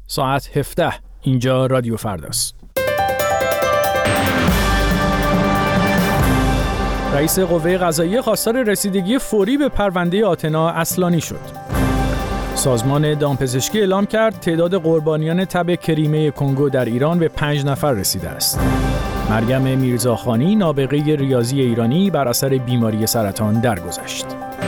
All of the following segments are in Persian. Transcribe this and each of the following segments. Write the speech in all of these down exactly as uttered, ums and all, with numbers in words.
ساعت هفده. اینجا رادیو فرداست. رئیس قوه قضاییه خواستار رسیدگی فوری به پرونده آتنا اصلانی شد. سازمان دامپزشکی اعلام کرد تعداد قربانیان تب کریمه کنگو در ایران به پنج نفر رسیده است. مریم میرزاخانی نابغه ریاضی ایرانی بر اثر بیماری سرطان درگذشت.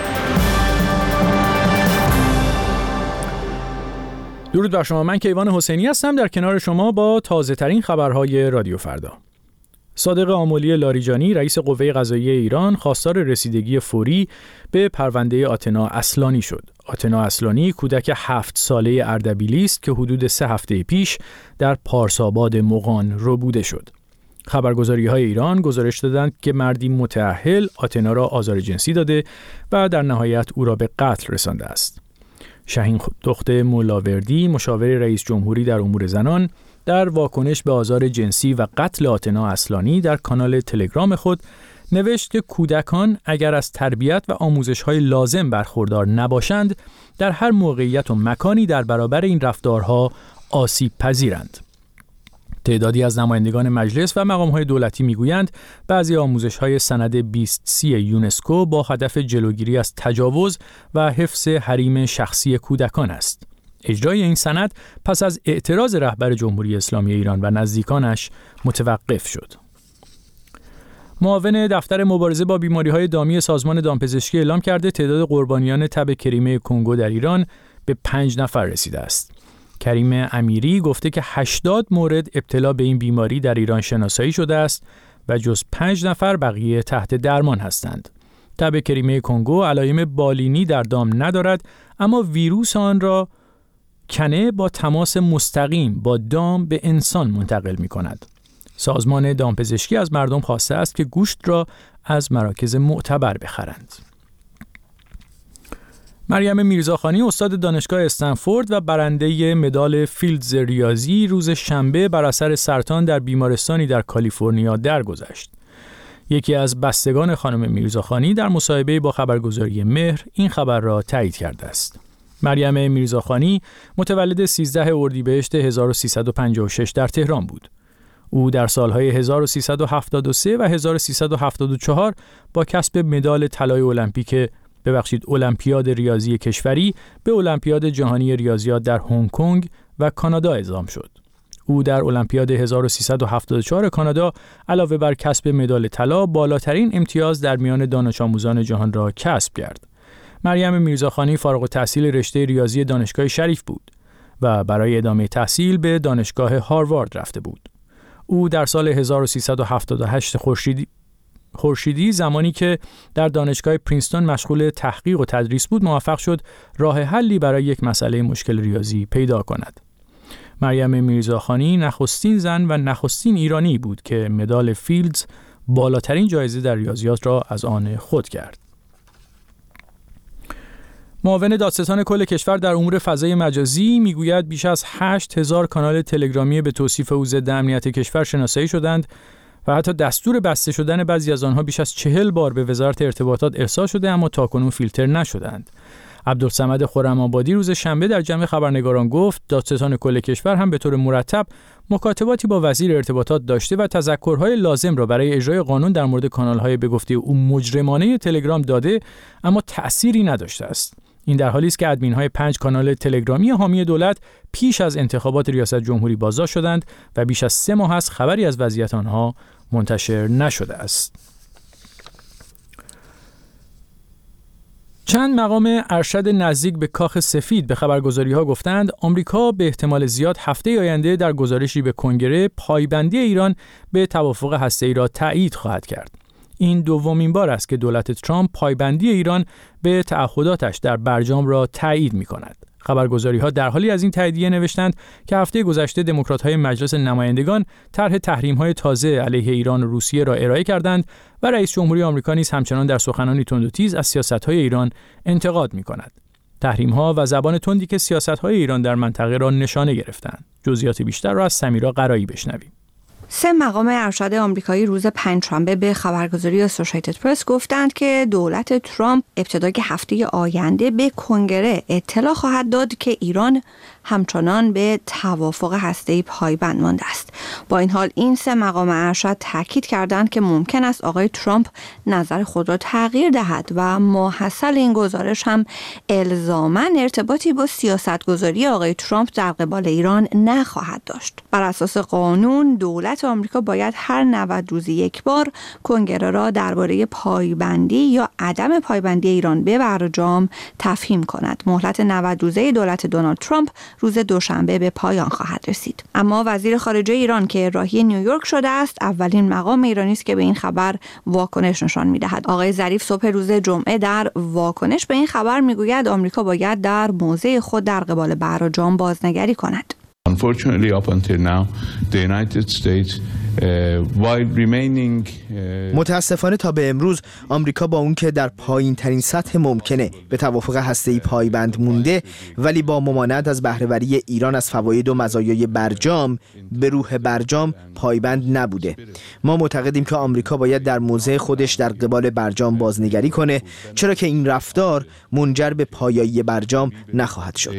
درود بر شما، من کیوان حسینی هستم در کنار شما با تازه ترین خبرهای رادیو فردا. صادق آملی لاریجانی رئیس قوه قضاییه ایران خواستار رسیدگی فوری به پرونده آتنا اصلانی شد. آتنا اصلانی کودک هفت ساله اردبیلی است که حدود سه هفته پیش در پارساباد مغان ربوده شد. خبرگزاری‌های ایران گزارش دادند که مردی متأهل آتنا را آزار جنسی داده و در نهایت او را به قتل رسانده است. شاهین دخت مولاوردی مشاور رئیس جمهوری در امور زنان در واکنش به آزار جنسی و قتل آتنا اصلانی در کانال تلگرام خود نوشت که کودکان اگر از تربیت و آموزش‌های لازم برخوردار نباشند در هر موقعیت و مکانی در برابر این رفتارها آسیب پذیرند. تعدادی از نمایندگان مجلس و مقام‌های دولتی می‌گویند بعضی آموزش‌های سند بیست سی یونسکو با هدف جلوگیری از تجاوز و حفظ حریم شخصی کودکان است. اجرای این سند پس از اعتراض رهبر جمهوری اسلامی ایران و نزدیکانش متوقف شد. معاون دفتر مبارزه با بیماری‌های دامی سازمان دامپزشکی اعلام کرده تعداد قربانیان تب کریمه کنگو در ایران به پنج نفر رسیده است. کریم امیری گفته که هشتاد مورد ابتلا به این بیماری در ایران شناسایی شده است و جز پنج نفر بقیه تحت درمان هستند. تب کریمه کنگو علایم بالینی در دام ندارد، اما ویروس آن را کنه با تماس مستقیم با دام به انسان منتقل می کند. سازمان دامپزشکی از مردم خواسته است که گوشت را از مراکز معتبر بخرند. مریم میرزاخانی استاد دانشگاه استنفورد و برنده مدال فیلدز ریاضی روز شنبه بر اثر سرطان در بیمارستانی در کالیفرنیا درگذشت. یکی از بستگان خانم میرزاخانی در مصاحبه با خبرگزاری مهر این خبر را تایید کرده است. مریم میرزاخانی متولد سیزده اردیبهشت هزار و سیصد و پنجاه و شش در تهران بود. او در سالهای هزار و سیصد و هفتاد و سه و هزار و سیصد و هفتاد و چهار با کسب مدال طلای المپیک ببخشید المپیاد ریاضی کشوری به المپیاد جهانی ریاضیات در هنگ کنگ و کانادا اعزام شد. او در المپیاد هزار و سیصد و هفتاد و چهار کانادا علاوه بر کسب مدال طلا بالاترین امتیاز در میان دانش آموزان جهان را کسب کرد. مریم میرزاخانی فارغ التحصیل رشته ریاضی دانشگاه شریف بود و برای ادامه تحصیل به دانشگاه هاروارد رفته بود. او در سال هزار و سیصد و هفتاد و هشت خورشیدی خورشیدی زمانی که در دانشگاه پرینستون مشغول تحقیق و تدریس بود موفق شد راه حلی برای یک مسئله مشکل ریاضی پیدا کند. مریم میرزاخانی نخستین زن و نخستین ایرانی بود که مدال فیلدز بالاترین جایزه در ریاضیات را از آن خود کرد. معاون دادستان کل کشور در امور فضای مجازی میگوید بیش از هشت هزار کانال تلگرامی به توصیف او ضد امنیت کشور شناسایی شدند و حتی دستور بسته شدن بعضی از آنها بیش از چهل بار به وزارت ارتباطات ارسال شده اما تاکنون فیلتر نشدند. عبدالصمد خرم‌آبادی روز شنبه در جمع خبرنگاران گفت دادستان کل کشور هم به طور مرتب مکاتباتی با وزیر ارتباطات داشته و تذکرهای لازم را برای اجرای قانون در مورد کانال‌های به گفته او مجرمانه تلگرام داده اما تأثیری نداشته است. این در حالی است که ادمین‌های پنج کانال تلگرامی حامی دولت پیش از انتخابات ریاست جمهوری بازداشت شدند و بیش از سه ماه است خبری از وضعیت آنها منتشر نشده است. چند مقام ارشد نزدیک به کاخ سفید به خبرگزاری‌ها گفتند آمریکا به احتمال زیاد هفته آینده در گزارشی به کنگره پایبندی ایران به توافق هسته‌ای را تایید خواهد کرد. این دومین بار است که دولت ترامپ پایبندی ایران به تعهداتش در برجام را تایید می‌کند. خبرگزاری‌ها در حالی از این تاییدیه نوشتند که هفته گذشته دموکرات‌های مجلس نمایندگان طرح تحریم‌های تازه علیه ایران و روسیه را ارائه کردند و رئیس جمهوری آمریکا نیز همچنان در سخنانی تند و تیز از سیاست‌های ایران انتقاد می‌کند. تحریم‌ها و زبان تندی که سیاست‌های ایران در منطقه را نشانه گرفتند. جزئیات بیشتر را از سمیرا قرایی بشنویم. سه مقام ارشد آمریکایی روز پنجشنبه به خبرگزاری اسوسییتد پرس گفتند که دولت ترامپ ابتدای هفته آینده به کنگره اطلاع خواهد داد که ایران همچنان به توافق هسته‌ای پایبند مانده است. با این حال این سه مقام ارشد تاکید کردند که ممکن است آقای ترامپ نظر خود را تغییر دهد و ماحصل این گزارش هم الزاماً ارتباطی با سیاستگذاری آقای ترامپ در قبال ایران نخواهد داشت. بر اساس قانون دولت آمریکا باید هر نود روز یک بار کنگره را درباره پایبندی یا عدم پایبندی ایران به برجام تفهیم کند. مهلت نود روزه دولت دونالد ترامپ روز دوشنبه به پایان خواهد رسید. اما وزیر خارجه ایران که راهی نیویورک شده است، اولین مقام ایرانی است که به این خبر واکنش نشان می‌دهد. آقای ظریف صبح روز جمعه در واکنش به این خبر می‌گوید آمریکا باید در موضع خود در قبال برجام بازنگری کند. Unfortunately, up until now, the United States, uh, while remaining, uh... متاسفانه تا به امروز آمریکا با اون که در پایین ترین سطح ممکنه به توافق هسته‌ای پایبند مونده، ولی با ممانعت از بهره‌وری ایران از فواید و مزایای برجام به روح برجام پایبند نبوده. ما معتقدیم که آمریکا باید در موضع خودش در قبال برجام بازنگری کنه، چرا که این رفتار منجر به پایایی برجام نخواهد شد.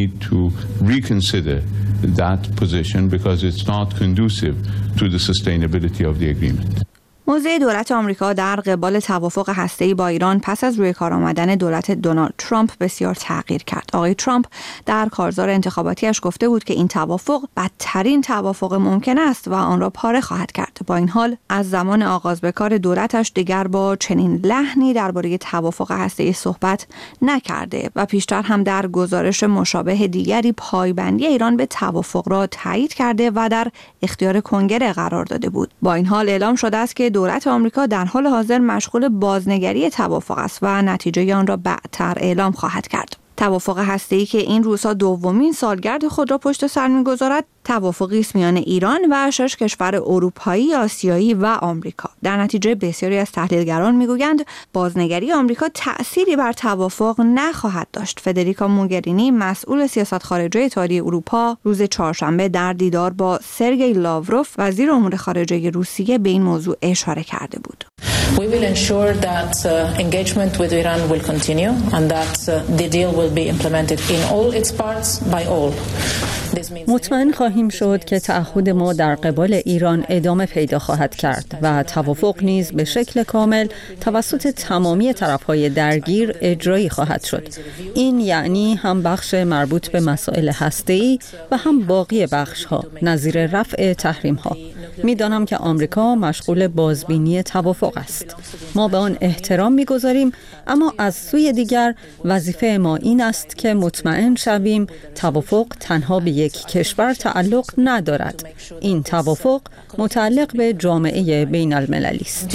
that position because it's not conducive to the sustainability of the agreement. موضع دولت آمریکا در قبال توافق هسته‌ای با ایران پس از روی کار آمدن دولت دونالد ترامپ بسیار تغییر کرد. آقای ترامپ در کارزار انتخاباتیش گفته بود که این توافق بدترین توافق ممکن است و آن را پاره خواهد کرد. با این حال از زمان آغاز به کار دولتش دیگر با چنین لحنی درباره توافق هسته‌ای صحبت نکرده و پیشتر هم در گزارش مشابه دیگری پایبندی ایران به توافق را تایید کرده و در اختیار کنگره قرار داده بود. با این حال اعلام شده است که دولت آمریکا در حال حاضر مشغول بازنگری توافق است و نتیجه آن را بعدتر اعلام خواهد کرد. توافق هسته‌ای که این روزها دومین سالگرد خود را پشت سر می‌گذارد، توافقی است میان ایران و شش کشور اروپایی، آسیایی و آمریکا. در نتیجه بسیاری از تحلیلگران میگویند بازنگری آمریکا تأثیری بر توافق نخواهد داشت. فدریکا موگرینی، مسئول سیاست خارجه اتحادیه اروپا، روز چهارشنبه در دیدار با سرگئی لاوروف، وزیر امور خارجه روسیه، به این موضوع اشاره کرده بود. We will ensure that uh, engagement with Iran will continue and that uh, the deal will be implemented in all its parts by all. مطمئن خواهیم شد که تعهد ما در قبال ایران ادامه پیدا خواهد کرد و توافق نیز به شکل کامل توسط تمامی طرف‌های درگیر اجرایی خواهد شد. این یعنی هم بخش مربوط به مسائل هسته‌ای و هم باقی بخش‌ها نظیر رفع تحریم‌ها. می‌دانم که آمریکا مشغول بازبینی توافق است. ما به آن احترام می‌گذاریم، اما از سوی دیگر وظیفه ما این است که مطمئن شویم توافق تنها به یک کشور تعلق ندارد. این توافق متعلق به جامعه بین المللی است.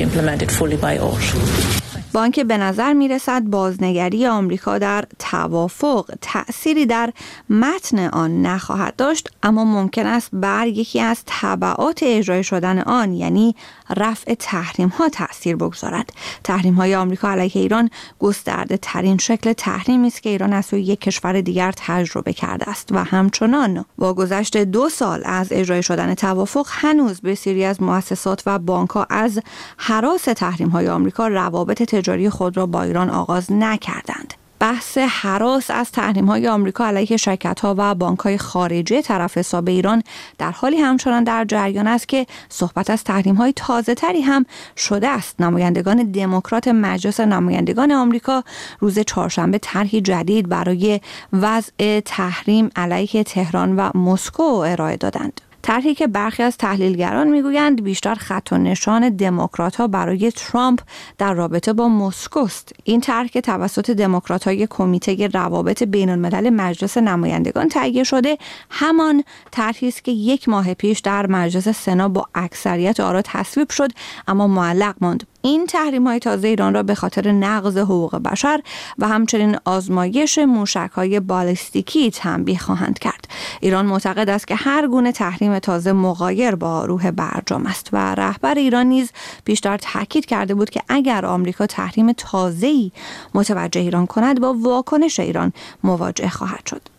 با آنکه به نظر میرسد بازنگری آمریکا در توافق تأثیری در متن آن نخواهد داشت، اما ممکن است بر یکی از تبعات اجرای شدن آن، یعنی رفع تحریم ها، تأثیر بگذارد. تحریم های آمریکا علیه ایران گسترده ترین شکل تحریمی است که ایران از سوی یک کشور دیگر تجربه کرده است و همچنان با گذشت دو سال از اجرای شدن توافق هنوز بسیاری از مؤسسات و بانک ها از هراس تحریم های آمریکا روابط تجاری خود را با ایران آغاز نکردند. بحث هراس از تحریم‌های آمریکا علیه شرکت‌ها و بانک‌های خارجی طرف حساب ایران در حالی همچنان در جریان است که صحبت از تحریم‌های تازه‌تری هم شده است. نمایندگان دموکرات مجلس نمایندگان آمریکا روز چهارشنبه طرحی جدید برای وضع تحریم علیه تهران و مسکو ارائه دادند. طرحی که برخی از تحلیلگران میگویند بیشتر خط و نشان دموکرات‌ها برای ترامپ در رابطه با مسکو است. این طرح که توسط دموکرات‌های کمیته روابط بین‌الملل مجلس نمایندگان تهیه شده، همان طرحی است که یک ماه پیش در مجلس سنا با اکثریت آرا تصویب شد اما معلق ماند. این تحریم‌های تازه ایران را به خاطر نقض حقوق بشر و همچنین آزمایش موشک‌های بالستیکی تنبیه خواهند کرد. ایران معتقد است که هر گونه تحریم تازه مغایر با روح برجام است و رهبر ایران نیز پیشتر تاکید کرده بود که اگر آمریکا تحریم تازه‌ای متوجه ایران کند با واکنش ایران مواجه خواهد شد.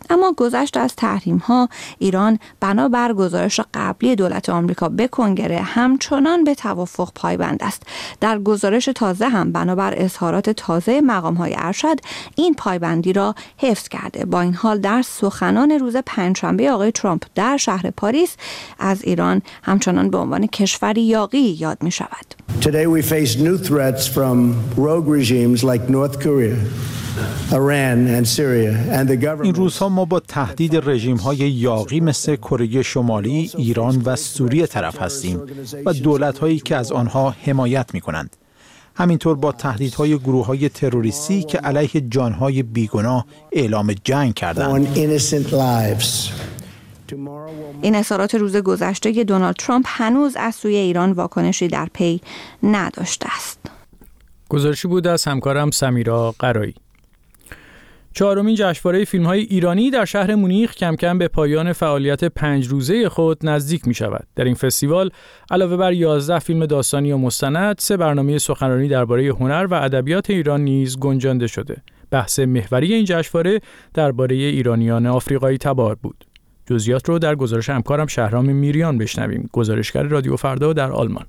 اما گذشته از تحریم‌ها، ایران بنابر گزارش قبلی دولت آمریکا به کنگره همچنان به توافق پایبند است. در گزارش تازه هم بنابر اظهارات تازه مقام‌های ارشد این پایبندی را حفظ کرده. با این حال در سخنان روز پنجشنبه آقای ترامپ در شهر پاریس از ایران همچنان به عنوان کشوری یاغی یاد می شود. Today we face new threats from rogue regimes like North Korea, Iran and Syria and the government. این روزها ما با تهدید رژیم‌های یاغی مثل کره شمالی، ایران و سوریه طرف هستیم و دولت‌هایی که از آنها حمایت می‌کنند. همینطور با تهدیدهای گروه‌های تروریستی که علیه جان‌های بیگناه اعلام جنگ کردند. این اظهارات روز گذشته دونالد ترامپ هنوز از سوی ایران واکنشی در پی نداشته است. گزارشی بود از همکارم سمیرا قرایی. چهارمین جشنواره فیلم‌های ایرانی در شهر مونیخ کم کم به پایان فعالیت پنج روزه خود نزدیک می شود. در این فستیوال علاوه بر یازده فیلم داستانی و مستند، سه برنامه سخنرانی درباره هنر و ادبیات ایران نیز گنجانده شده. بحث محوری این جشنواره درباره ایرانیان آفریقایی تبار بود. جزئیات رو در گزارش همکارم شهرام میریان بشنویم، گزارشگر رادیو فردا در آلمان.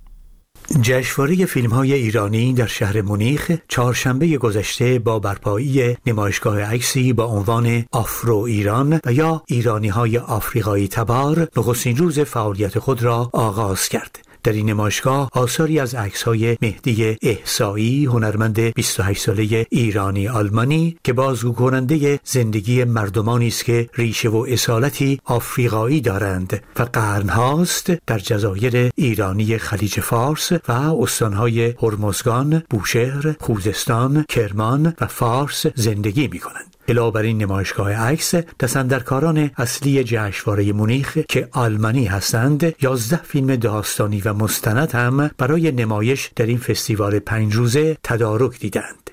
جشنواره فیلم‌های ایرانی در شهر مونیخ چهارشنبه گذشته با برپایی نمایشگاه عکسی با عنوان آفرو ایران و یا ایرانی‌های آفریقایی تبار نخستین روز فعالیت خود را آغاز کرد. در این نمایشگاه آثاری از عکس‌های مهدی احصایی، هنرمند بیست و هشت ساله ایرانی آلمانی که بازگو کننده زندگی مردمانی است که ریشه و اصالتی آفریقایی دارند و قرن‌هاست در جزایر ایرانی خلیج فارس و استان‌های هرمزگان، بوشهر، خوزستان، کرمان و فارس زندگی می‌کنند. علاوه بر این نمایشگاه عکس، دستاندرکاران اصلی جشنواره مونیخ که آلمانی هستند، یازده فیلم داستانی و مستند هم برای نمایش در این فستیوال پنج روزه تدارک دیدند.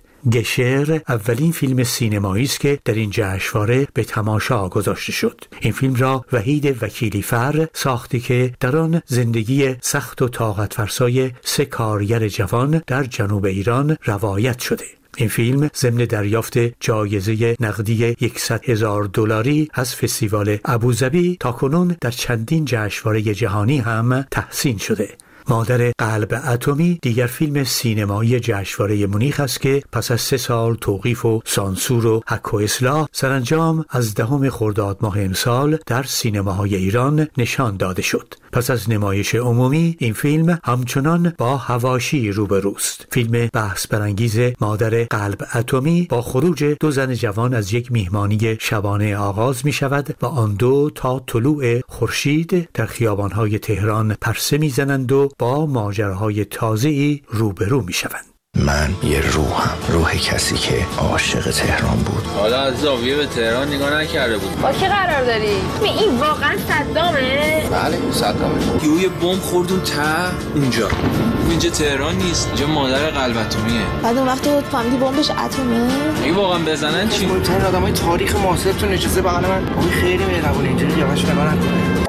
گشر اولین فیلم سینمایی است که در این جشنواره به تماشا گذاشته شد. این فیلم را وحید وکیلی فر ساخته که در آن زندگی سخت و طاقت فرسای سه کارگر جوان در جنوب ایران روایت شده. این فیلم ضمن دریافت جایزه نقدی صد هزار دلاری از فستیوال ابوظبی تاکنون در چندین جشنواره جهانی هم تحسین شده. مادر قلب اتمی دیگر فیلم سینمایی جشنواره مونیخ است که پس از سه سال توقیف و سانسور و حک و اصلاح سرانجام از دهم خرداد ماه امسال در سینماهای ایران نشان داده شد. پس از نمایش عمومی این فیلم همچنان با حواشی روبروست. فیلم بحث برانگیز مادر قلب اتمی با خروج دو زن جوان از یک میهمانی شبانه آغاز می شود و آن دو تا طلوع خورشید در خیابان‌های تهران پرسه می‌زنند و با ماجراهای تازه‌ای روبرو می‌شوند. من یه روحم، روح کسی که عاشق تهران بود. حالا از زاویه به تهران نگاه نکرده بود. با کی قرار داری؟ این واقعا صدامه؟ بله صدامه. یه بمب خورد اون ته اونجا. اینجا تهران نیست، اینجا مادر قلب اتمیه. بعد اون وقت تو فهمیدی بمبش اتمه؟ این واقعا بزنن چی؟ مهمترین آدمای تاریخ معاصر تو نشسته بغل من. اون خیلی مهربونه، اینجوری یواش نگاه نکنه.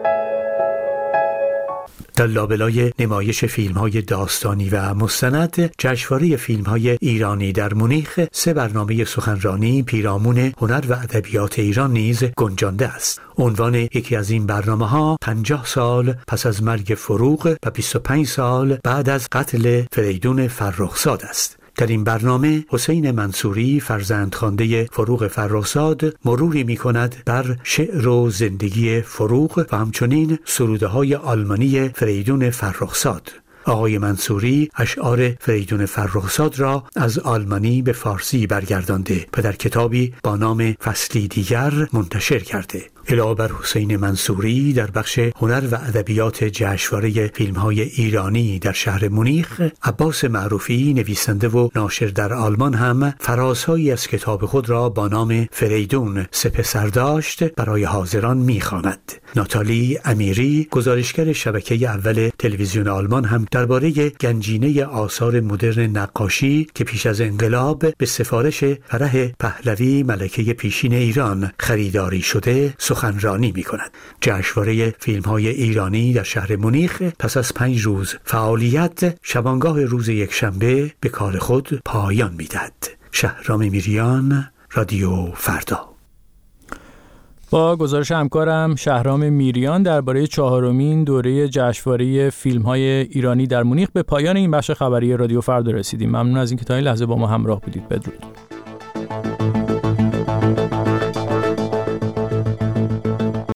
در لابلای نمایش فیلم‌های داستانی و مستند، جشنواره فیلم‌های ایرانی در مونیخ سه برنامه سخنرانی پیرامون هنر و ادبیات ایران نیز گنجانده است. عنوان یکی از این برنامه‌ها پنجاه سال پس از مرگ فروغ و بیست و پنج سال بعد از قتل فریدون فرخزاد است. در این برنامه حسین منصوری فرزند خوانده فروغ فرخزاد مروری می کند بر شعر و زندگی فروغ و همچنین سروده های آلمانی فریدون فرخزاد. آقای منصوری اشعار فریدون فرخزاد را از آلمانی به فارسی برگردانده و در کتابی با نام فصلی دیگر منتشر کرده. علاوه بر حسین منصوری در بخش هنر و ادبیات جشنواره فیلم‌های ایرانی در شهر مونیخ، عباس معروفی نویسنده و ناشر در آلمان هم فرازهایی از کتاب خود را با نام فریدون سه پسر داشت برای حاضران می‌خواند. ناتالی امیری گزارشگر شبکه اول تلویزیون آلمان هم درباره گنجینه آثار مدرن نقاشی که پیش از انقلاب به سفارش فرح پهلوی ملکه پیشین ایران خریداری شده سخنرانی می کند. جشنواره فیلم‌های ایرانی در شهر مونیخ پس از پنج روز فعالیت شبانگاه روز یکشنبه به کار خود پایان می دهد. شهرام میریان، رادیو فردا. با گزارش همکارم شهرام میریان درباره چهارمین دوره جشنواره فیلم‌های ایرانی در مونیخ به پایان این بخش خبری رادیو فردا رسیدیم. ممنون از اینکه تا این لحظه با ما همراه بودید. بدرود.